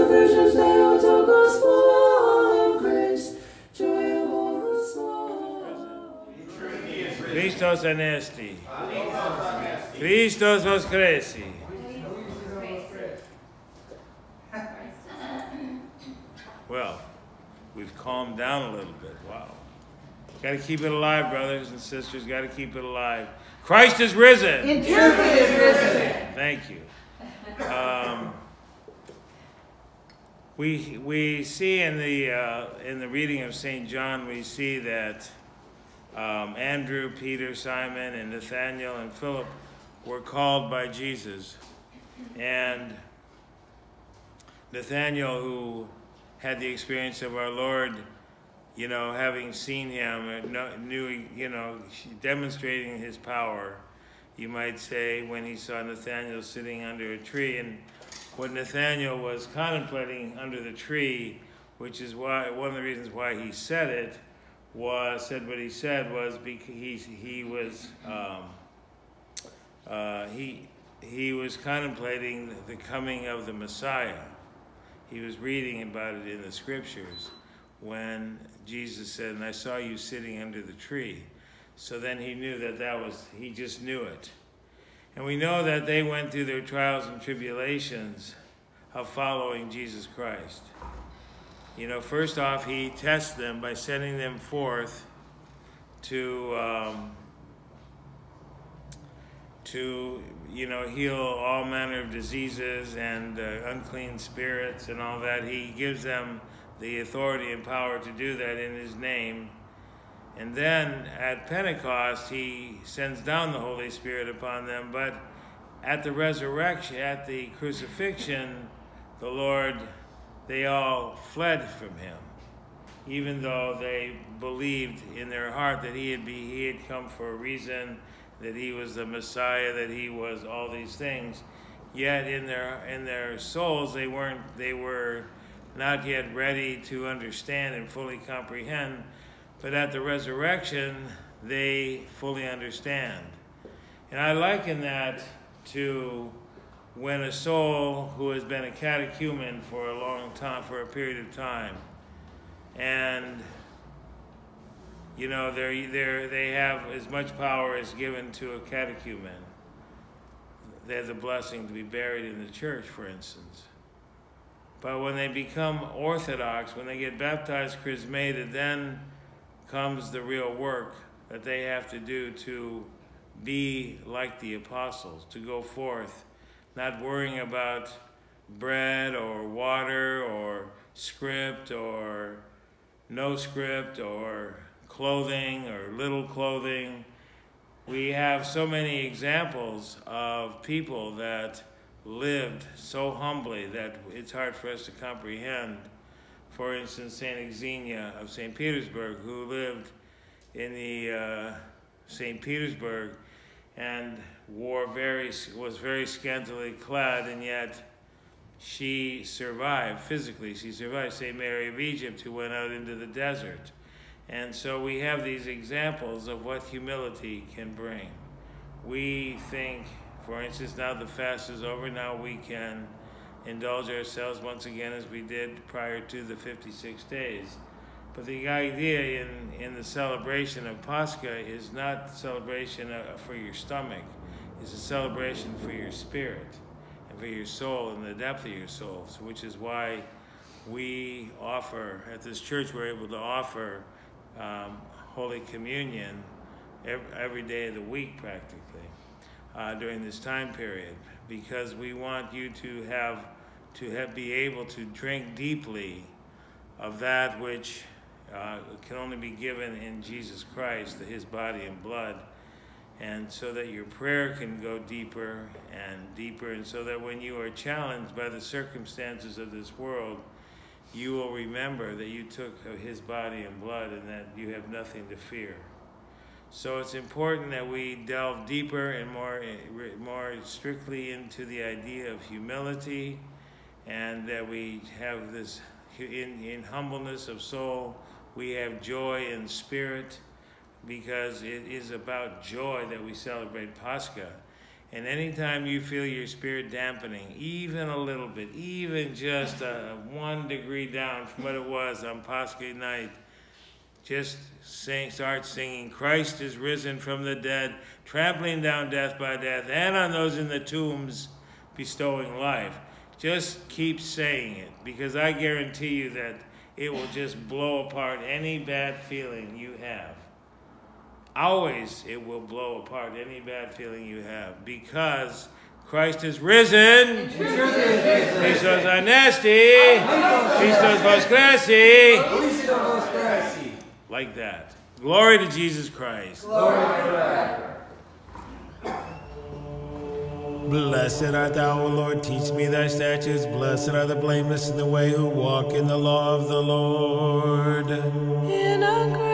precious day, O to gospel of grace, joy of all the soul. Christos anesti. Christos voskresi. Well, we've calmed down a little bit. Wow. Got to keep it alive, brothers and sisters. Got to keep it alive. Christ is risen. In truth he is risen. Thank you. We see in the reading of St. John, we see that Andrew, Peter, Simon, and Nathaniel and Philip were called by Jesus. And Nathaniel, who had the experience of our Lord, you know, having seen him, knew, you know, demonstrating his power, you might say, when he saw Nathaniel sitting under a tree. And what Nathaniel was contemplating under the tree, which is why one of the reasons why he said what he said was because he was contemplating the coming of the Messiah. He was reading about it in the scriptures when Jesus said, "And I saw you sitting under the tree." So then he knew he just knew it. And we know that they went through their trials and tribulations of following Jesus Christ. You know, first off, he tests them by sending them forth to you know, heal all manner of diseases and unclean spirits and all that. He gives them the authority and power to do that in his name. And then at Pentecost, he sends down the Holy Spirit upon them. But at the resurrection, at the crucifixion, the Lord, they all fled from him, even though they believed in their heart that he had come for a reason, that he was the Messiah, that he was all these things. Yet in their souls, they were not yet ready to understand and fully comprehend. But at the resurrection, they fully understand. And I liken that to when a soul who has been a catechumen for a long time, for a period of time, and you know, they have as much power as given to a catechumen. They have the blessing to be buried in the church, for instance. But when they become Orthodox, when they get baptized chrismated, then comes the real work that they have to do to be like the apostles, to go forth, not worrying about bread or water or script or no script or clothing or little clothing. We have so many examples of people that lived so humbly that it's hard for us to comprehend. For instance, St. Xenia of St. Petersburg, who lived in the St. Petersburg and was very scantily clad, and yet she survived physically. She survived. St. Mary of Egypt, who went out into the desert. And so we have these examples of what humility can bring. We think, for instance, now the fast is over, now we can indulge ourselves once again as we did prior to the 56 days. But the idea in the celebration of Pascha is not a celebration for your stomach. It's a celebration for your spirit and for your soul and the depth of your soul, so which is why we offer, at this church, we're able to offer Holy Communion every day of the week practically during this time period, because we want you to be able to drink deeply of that which can only be given in Jesus Christ, his body and blood, and so that your prayer can go deeper and deeper, and so that when you are challenged by the circumstances of this world, you will remember that you took his body and blood and that you have nothing to fear. So it's important that we delve deeper and more strictly into the idea of humility, and that we have this, in humbleness of soul, we have joy in spirit, because it is about joy that we celebrate Pascha. And anytime you feel your spirit dampening, even a little bit, even just 1 degree down from what it was on Pascha night, just start singing, Christ is risen from the dead, trampling down death by death, and on those in the tombs bestowing life. Just keep saying it, because I guarantee you that it will just blow apart any bad feeling you have. Always it will blow apart any bad feeling you have, because Christ is risen. Christos Anesti. Christos Vosklesi. Like that. Glory to Jesus Christ. Glory forever. Blessed art thou, O Lord, teach me thy statutes. Blessed are the blameless in the way who walk in the law of the Lord. In a